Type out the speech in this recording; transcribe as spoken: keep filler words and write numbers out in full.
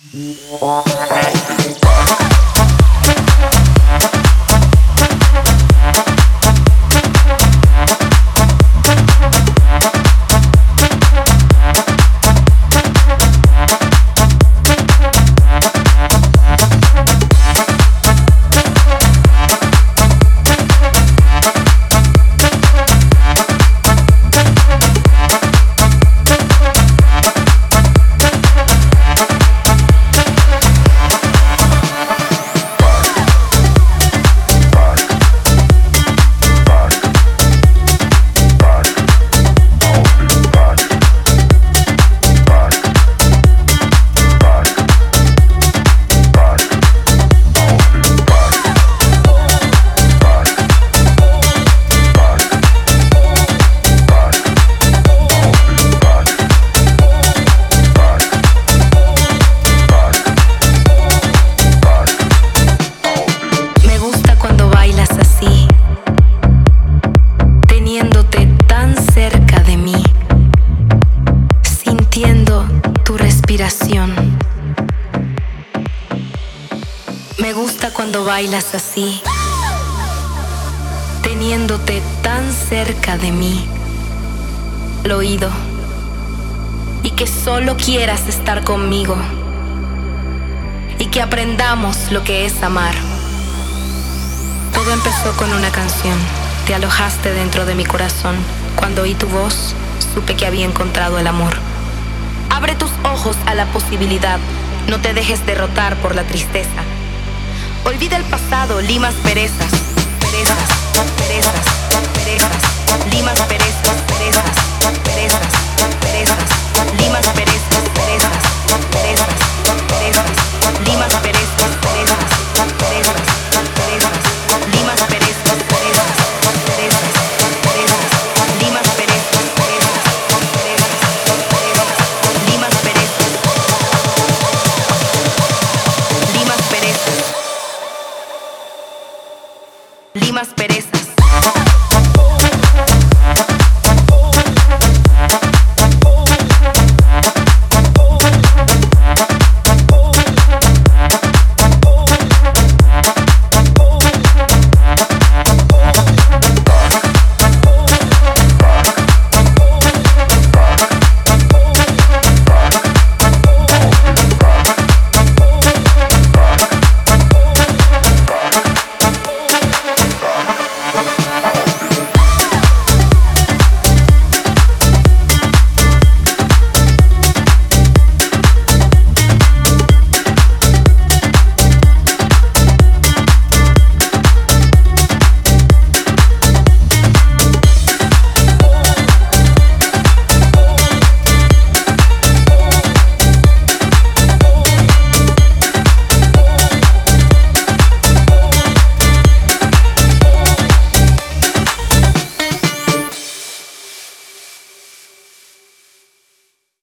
Me gusta cuando bailas así, teniéndote tan cerca de mí, al oído, y que solo quieras estar conmigo, y que aprendamos lo que es amar. Todo empezó con una canción. Te alojaste dentro de mi corazón. Cuando oí tu voz, supe que había encontrado el amor. Abre tus ojos a la posibilidad. No te dejes derrotar por la tristeza. Olvida el pasado, limas perezas, perezas, perezas, perezas, limas perezas.